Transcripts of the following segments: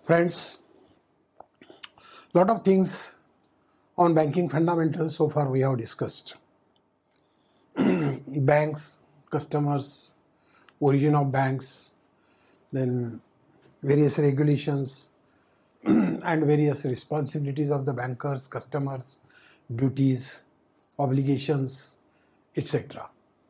Friends, lot of things on banking fundamentals so far we have discussed. Banks, customers, origin of banks, then various regulations and various responsibilities of the bankers, customers, duties, obligations, etc.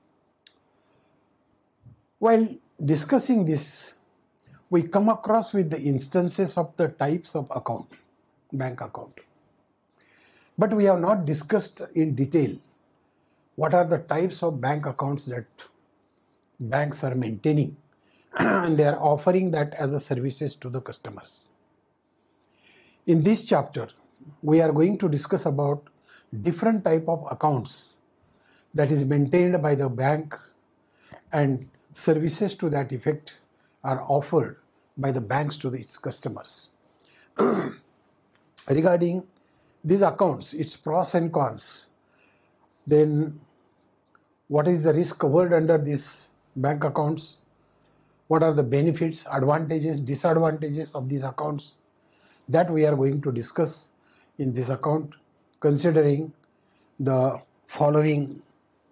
While discussing this, we come across with the instances of the types of account, bank account. But we have not discussed in detail what are the types of bank accounts that banks are maintaining and they are offering that as a services to the customers. In this chapter, we are going to discuss about different type of accounts that is maintained by the bank and services to that effect are offered by the banks to its customers. Regarding these accounts, its pros and cons, then what is the risk covered under these bank accounts, what are the benefits, advantages, disadvantages of these accounts, that we are going to discuss in this account, considering the following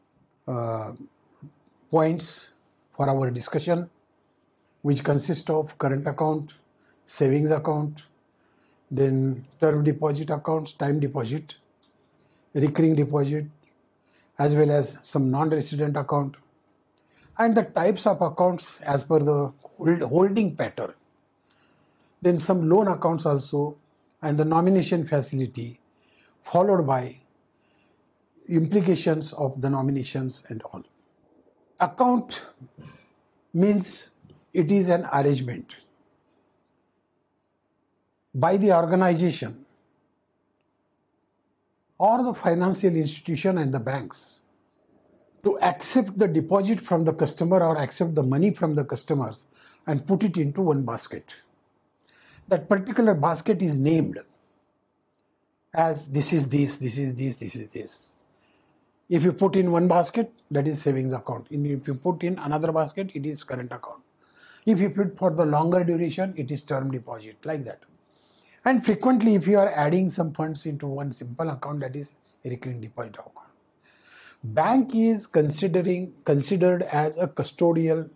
points for our discussion, which consist of current account, savings account, then term deposit accounts, time deposit, recurring deposit, as well as some non-resident account, and the types of accounts as per the holding pattern. Then some loan accounts also, and the nomination facility, followed by implications of the nominations and all. Account means it is an arrangement by the organization or the financial institution and the banks to accept the deposit from the customer or accept the money from the customers and put it into one basket. That particular basket is named as this is this, this is this, this is this. If you put in one basket, that is savings account. If you put in another basket, it is current account. If you put for the longer duration, it is term deposit, like that. And frequently, if you are adding some funds into one simple account, that is a recurring deposit account. Bank is considered as a custodian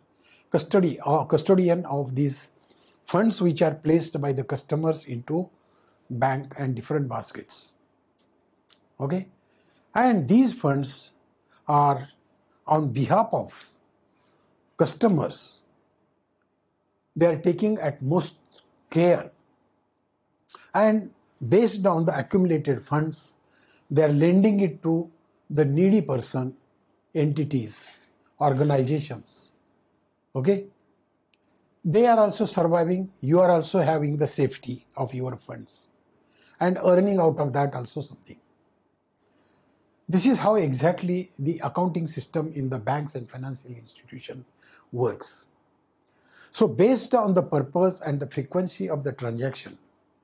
of these funds which are placed by the customers into bank and different baskets. Okay? And these funds are on behalf of customers. They are taking utmost care. And based on the accumulated funds, they are lending it to the needy person, entities, organizations. Okay? They are also surviving. You are also having the safety of your funds and earning out of that also something. This is how exactly the accounting system in the banks and financial institutions works. So based on the purpose and the frequency of the transaction,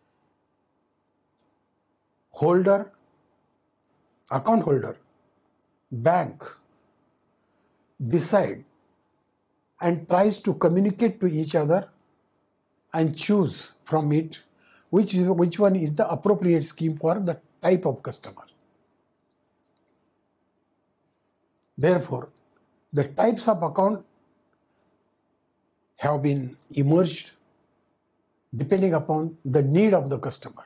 account holder, bank decide and tries to communicate to each other and choose from it which one is the appropriate scheme for the type of customer. Therefore, the types of account have been emerged depending upon the need of the customer.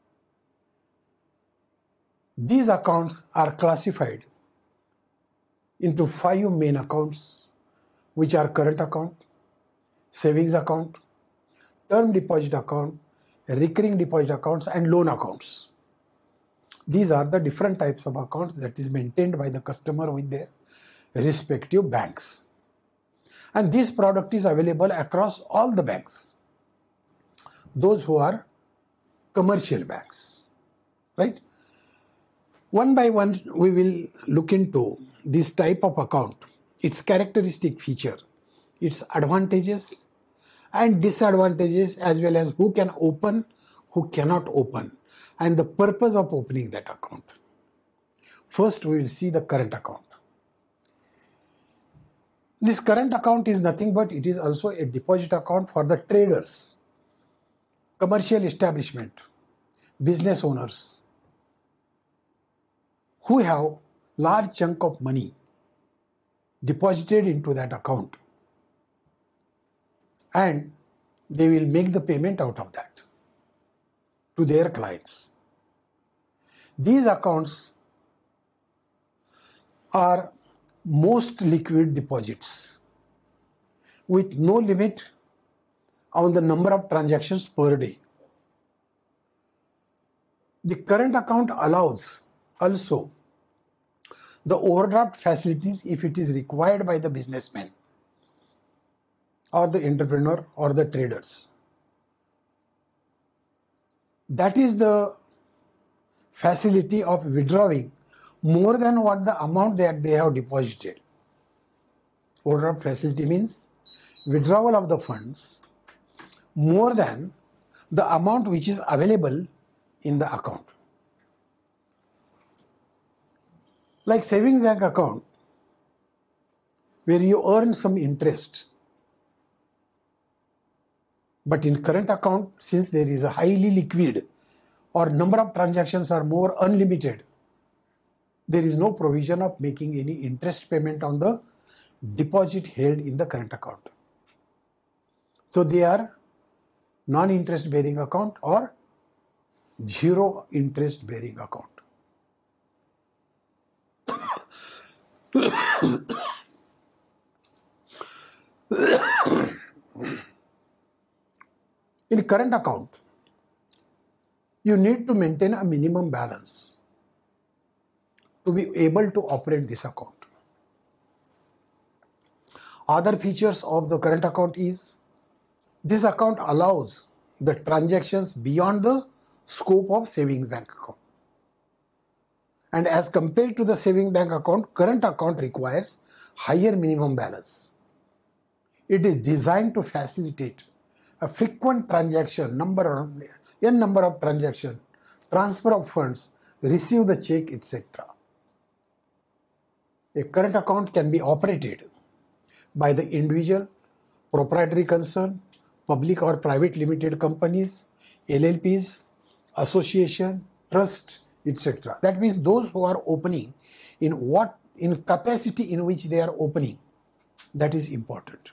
These accounts are classified into 5 main accounts, which are current account, savings account, term deposit account, recurring deposit accounts, and loan accounts. These are the different types of accounts that is maintained by the customer with their respective banks. And this product is available across all the banks, those who are commercial banks, right? One by one, we will look into this type of account, its characteristic feature, its advantages and disadvantages, as well as who can open, who cannot open, and the purpose of opening that account. First, we will see the current account. This current account is nothing but it is also a deposit account for the traders commercial establishment, business owners who have large chunk of money deposited into that account, and they will make the payment out of that to their clients. These accounts are most liquid deposits with no limit on the number of transactions per day. The current account allows also the overdraft facilities if it is required by the businessman or the entrepreneur or the traders. That is the facility of withdrawing more than what the amount that they have deposited. Overdraft facility means withdrawal of the funds more than the amount which is available in the account. Like savings bank account, where you earn some interest. But in current account, since there is a highly liquid or number of transactions are more unlimited, there is no provision of making any interest payment on the deposit held in the current account. So they are non-interest bearing account or zero interest bearing account. In current account, you need to maintain a minimum balance to be able to operate this account. Other features of the current account is this account allows the transactions beyond the scope of savings bank account. And as compared to the savings bank account, current account requires higher minimum balance. It is designed to facilitate a frequent transaction, n number of transactions, transfer of funds, receive the check, etc. A current account can be operated by the individual, proprietary concern, public or private limited companies, LLPs, association, trust, etc. That means those who are opening in capacity in which they are opening, that is important.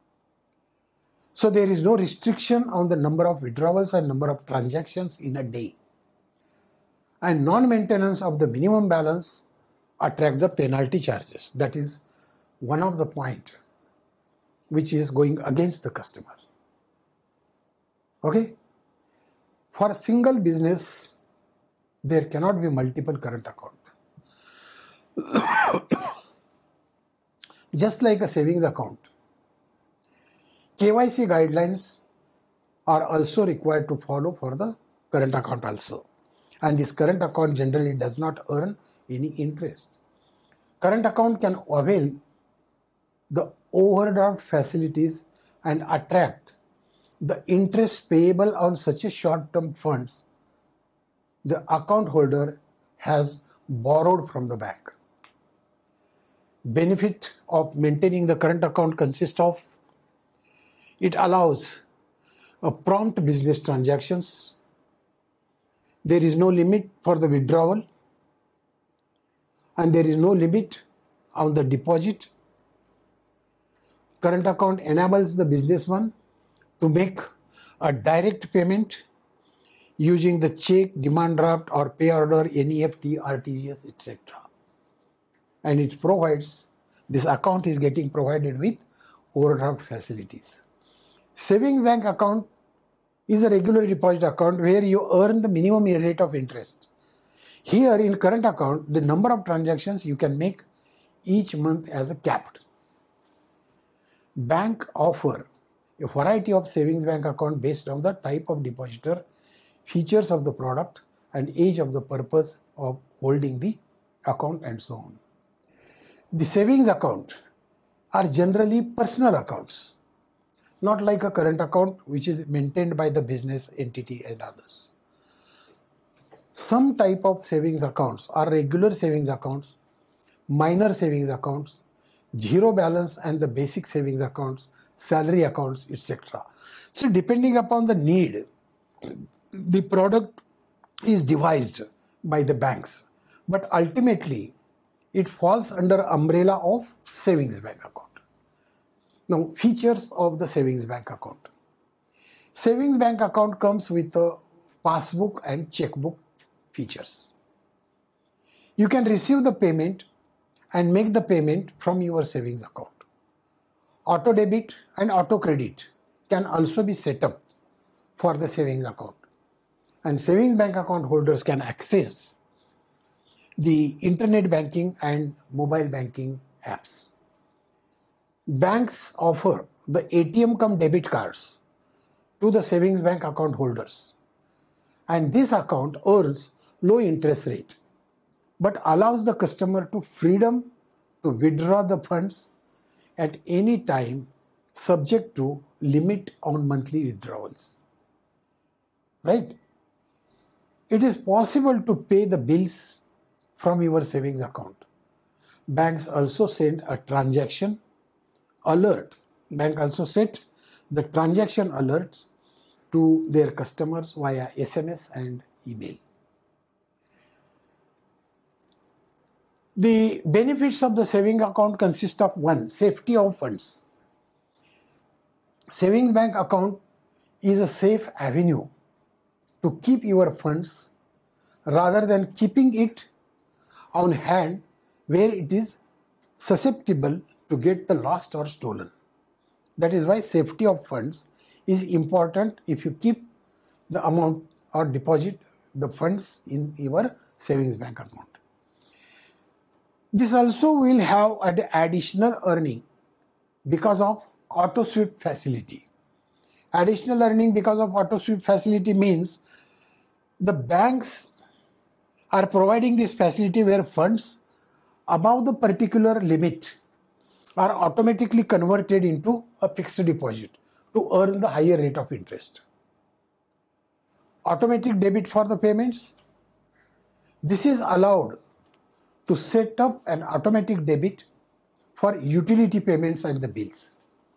So there is no restriction on the number of withdrawals and number of transactions in a day. And non-maintenance of the minimum balance attract the penalty charges. That is one of the points which is going against the customer. Okay? For a single business, there cannot be multiple current account. Just like a savings account, KYC guidelines are also required to follow for the current account also. And this current account generally does not earn any interest. Current account can avail the overdraft facilities and attract the interest payable on such a short-term funds the account holder has borrowed from the bank. Benefit of maintaining the current account consists of it allows a prompt business transactions. There is no limit for the withdrawal and there is no limit on the deposit. Current account enables the businessman to make a direct payment using the check, demand draft or pay order, NEFT, RTGS, etc. And it provides, this account is getting provided with overdraft facilities. Savings bank account is a regular deposit account where you earn the minimum rate of interest. Here in current account, the number of transactions you can make each month as a capped. Bank offer a variety of savings bank account based on the type of depositor, features of the product and age of the purpose of holding the account and so on. The savings account are generally personal accounts, not like a current account which is maintained by the business entity and others. Some type of savings accounts are regular savings accounts, minor savings accounts, zero balance and the basic savings accounts, salary accounts, etc. So depending upon the need, the product is devised by the banks, but ultimately it falls under umbrella of savings bank account. Now, features of the savings bank account. Savings bank account comes with a passbook and checkbook features. You can receive the payment and make the payment from your savings account. Auto debit and auto credit can also be set up for the savings account. And savings bank account holders can access the internet banking and mobile banking apps. Banks offer the ATM cum debit cards to the savings bank account holders. And this account earns low interest rate, but allows the customer to freedom to withdraw the funds at any time, subject to limit on monthly withdrawals. Right? It is possible to pay the bills from your savings account. Banks also send a transaction alert. Bank also set the transaction alerts to their customers via SMS and email. The benefits of the saving account consist of: one, safety of funds. Savings bank account is a safe avenue to keep your funds rather than keeping it on hand where it is susceptible to get the lost or stolen. That is why safety of funds is important if you keep the amount or deposit the funds in your savings bank account. This also will have an additional earning because of auto sweep facility. Additional earning because of auto sweep facility means the banks are providing this facility where funds above the particular limit are automatically converted into a fixed deposit to earn the higher rate of interest. Automatic debit for the payments. This is allowed to set up an automatic debit for utility payments and the bills.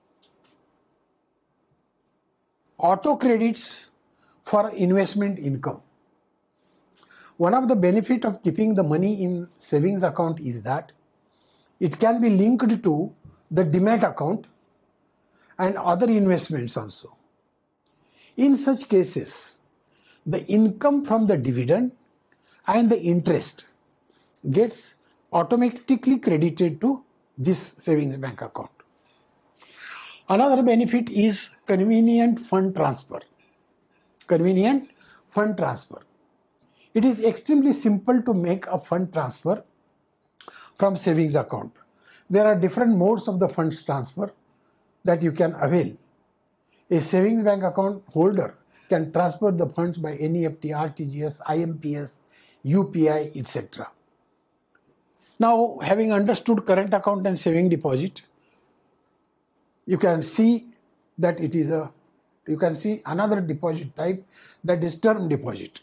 Auto credits for investment income. One of the benefits of keeping the money in savings account is that it can be linked to the demat account and other investments also. In such cases, the income from the dividend and the interest gets automatically credited to this savings bank account. Another benefit is convenient fund transfer. Convenient fund transfer. It is extremely simple to make a fund transfer from savings account. There are different modes of the funds transfer that you can avail. A savings bank account holder can transfer the funds by NEFT, RTGS, IMPS, UPI, etc. Now, having understood current account and saving deposit, you can see that you can see another deposit type, that is term deposit.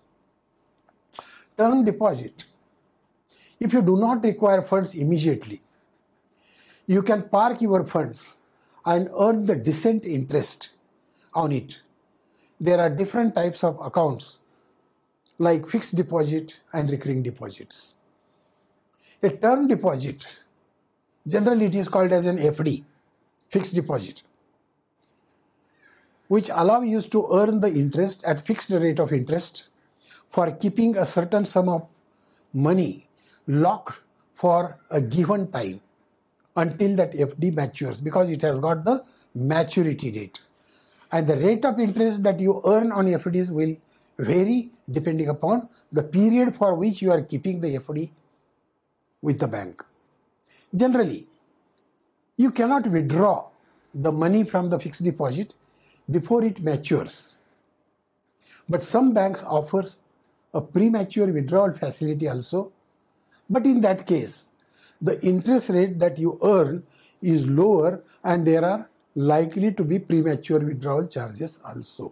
Term deposit. If you do not require funds immediately, you can park your funds and earn the decent interest on it. There are different types of accounts like fixed deposit and recurring deposits. A term deposit, generally it is called as an FD, fixed deposit, which allow you to earn the interest at fixed rate of interest for keeping a certain sum of money locked for a given time until that FD matures, because it has got the maturity date. And the rate of interest that you earn on FDs will vary depending upon the period for which you are keeping the FD with the bank. Generally, you cannot withdraw the money from the fixed deposit before it matures. But some banks offers a premature withdrawal facility also. But in that case, the interest rate that you earn is lower and there are likely to be premature withdrawal charges also.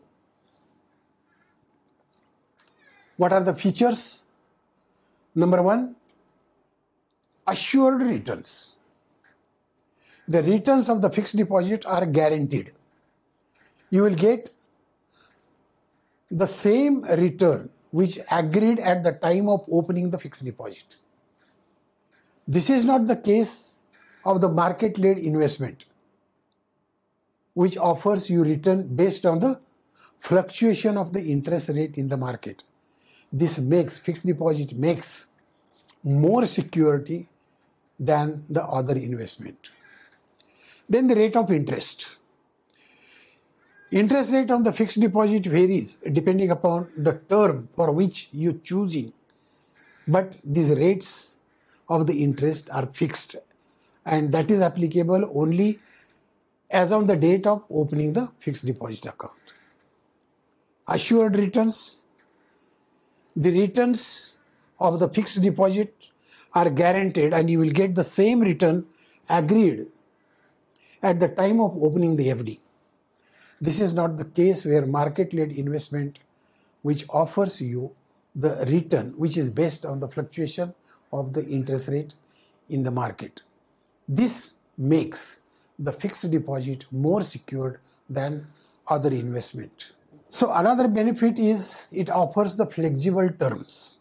What are the features? Number one, assured returns. The returns of the fixed deposit are guaranteed. You will get the same return which agreed at the time of opening the fixed deposit. This is not the case of the market-led investment, which offers you return based on the fluctuation of the interest rate in the market. This makes fixed deposit makes more security than the other investment. Then the rate of interest. Interest rate on the fixed deposit varies depending upon the term for which you are choosing, but these rates of the interest are fixed, and that is applicable only as on the date of opening the fixed deposit account. Assured returns. The returns of the fixed deposit are guaranteed and you will get the same return agreed at the time of opening the FD. This is not the case where market-led investment, which offers you the return which is based on the fluctuation of the interest rate in the market. This makes the fixed deposit more secured than other investment. So another benefit is it offers the flexible terms.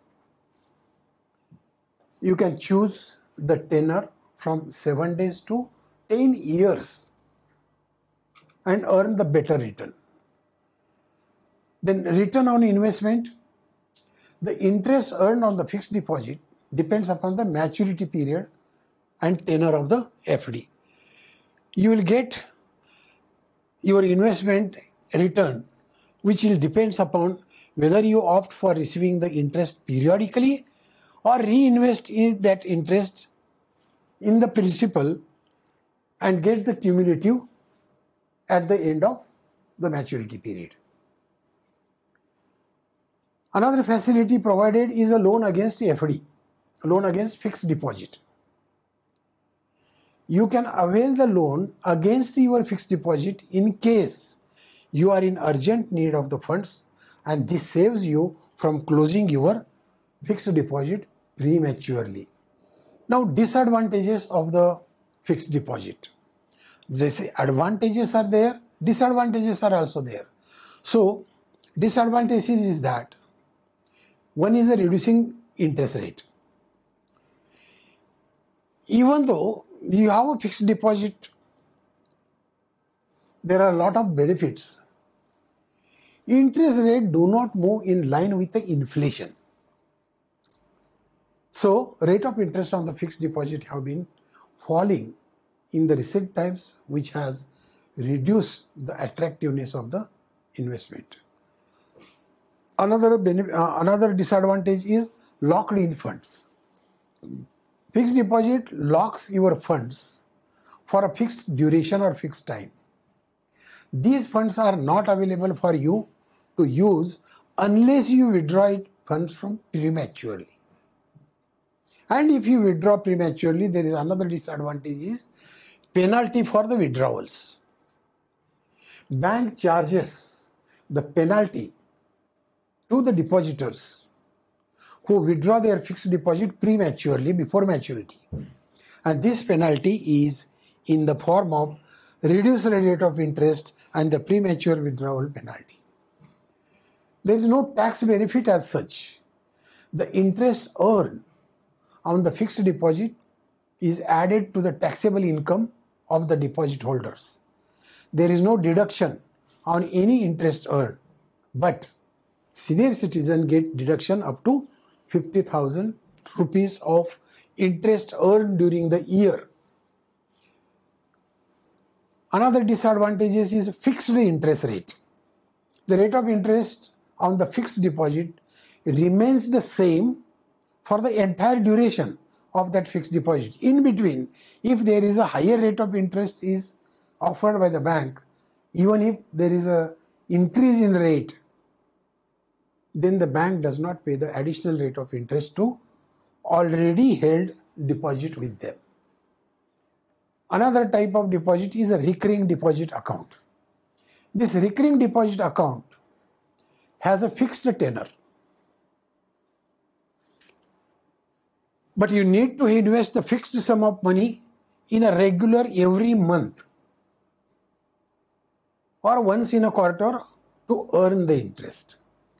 You can choose the tenor from 7 days to 10 years and earn the better return. Then return on investment. The interest earned on the fixed deposit depends upon the maturity period and tenor of the FD. You will get your investment return, which will depends upon whether you opt for receiving the interest periodically or reinvest in that interest in the principal and get the cumulative at the end of the maturity period. Another facility provided is a loan against FD, a loan against fixed deposit. You can avail the loan against your fixed deposit in case you are in urgent need of the funds, and this saves you from closing your fixed deposit prematurely. Now, disadvantages of the fixed deposit. These advantages are there, disadvantages are also there. So, disadvantages is that one is a reducing interest rate. Even though you have a fixed deposit, there are a lot of benefits. Interest rate do not move in line with the inflation. So, rate of interest on the fixed deposit have been falling in the recent times, which has reduced the attractiveness of the investment. Another disadvantage is locked in funds. Fixed deposit locks your funds for a fixed duration or fixed time. These funds are not available for you to use unless you withdraw funds from prematurely. And if you withdraw prematurely, there is another disadvantage is penalty for the withdrawals. Bank charges the penalty to the depositors who withdraw their fixed deposit prematurely before maturity. And this penalty is in the form of reduced rate of interest and the premature withdrawal penalty. There is no tax benefit as such. The interest earned on the fixed deposit is added to the taxable income of the deposit holders. There is no deduction on any interest earned, but senior citizen get deduction up to 50,000 rupees of interest earned during the year. Another disadvantage is fixed interest rate. The rate of interest on the fixed deposit remains the same for the entire duration of that fixed deposit. In between, if there is a higher rate of interest is offered by the bank, even if there is a increase in rate, then the bank does not pay the additional rate of interest to already held deposit with them. Another type of deposit is a recurring deposit account. This recurring deposit account has a fixed tenor. But you need to invest the fixed sum of money in a regular every month or once in a quarter to earn the interest.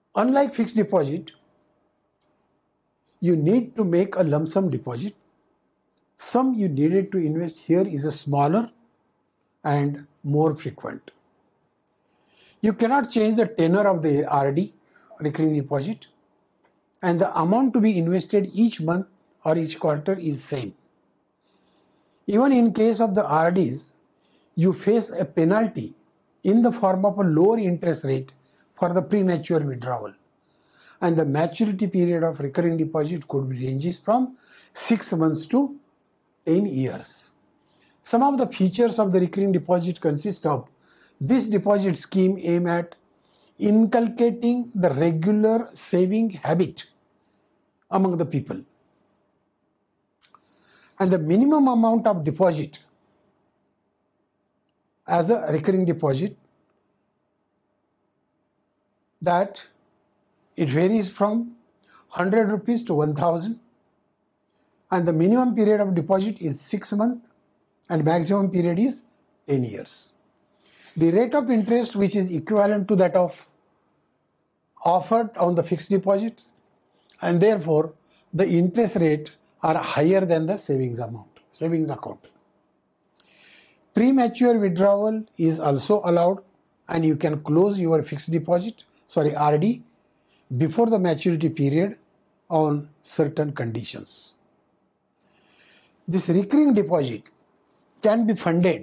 Unlike fixed deposit, you need to make a lump sum deposit. Sum you needed to invest here is a smaller and more frequent. You cannot change the tenor of the RD, recurring deposit, and the amount to be invested each month or each quarter is same. Even in case of the RDs, you face a penalty in the form of a lower interest rate for the premature withdrawal. And the maturity period of recurring deposit could ranges from 6 months to 10 years. Some of the features of the recurring deposit consist of this deposit scheme aim at inculcating the regular saving habit among the people. And the minimum amount of deposit as a recurring deposit, that it varies from 100 rupees to 1000, and the minimum period of deposit is 6 months and maximum period is 10 years. The rate of interest, which is equivalent to that of offered on the fixed deposit, and therefore the interest rate are higher than the savings account. Premature withdrawal is also allowed, and you can close your fixed deposit, RD, before the maturity period on certain conditions. This recurring deposit can be funded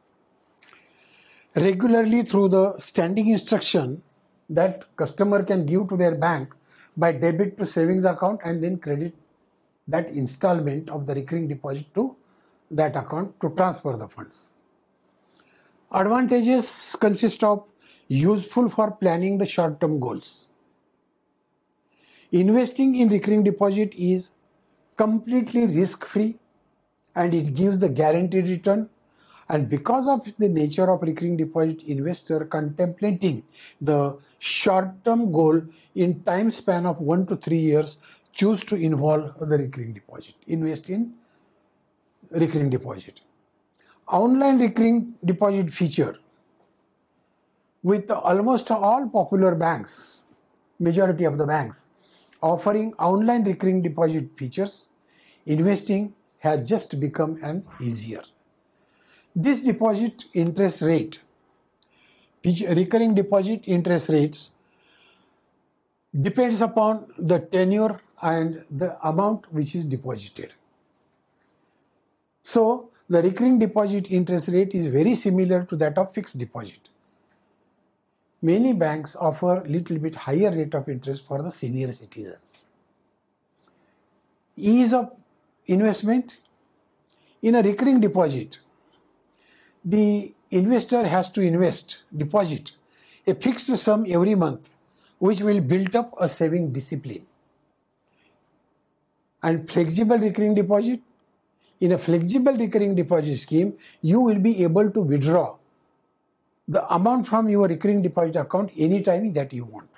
regularly through the standing instruction that customer can give to their bank by debit to savings account and then credit that installment of the recurring deposit to that account to transfer the funds. Advantages consist of useful for planning the short-term goals. Investing in recurring deposit is completely risk-free and it gives the guaranteed return. And because of the nature of recurring deposit, investor contemplating the short-term goal in time span of 1 to 3 years choose to involve the recurring deposit, invest in recurring deposit. Online recurring deposit feature with almost all popular banks, majority of the banks, offering online recurring deposit features, investing has just become an easier. This deposit interest rate, recurring deposit interest rates, depends upon the tenure and the amount which is deposited. So the recurring deposit interest rate is very similar to that of fixed deposit. Many banks offer little bit higher rate of interest for the senior citizens. Ease of investment. In a recurring deposit, the investor has to deposit a fixed sum every month, which will build up a saving discipline. And flexible recurring deposit, in a flexible recurring deposit scheme, you will be able to withdraw the amount from your recurring deposit account anytime that you want.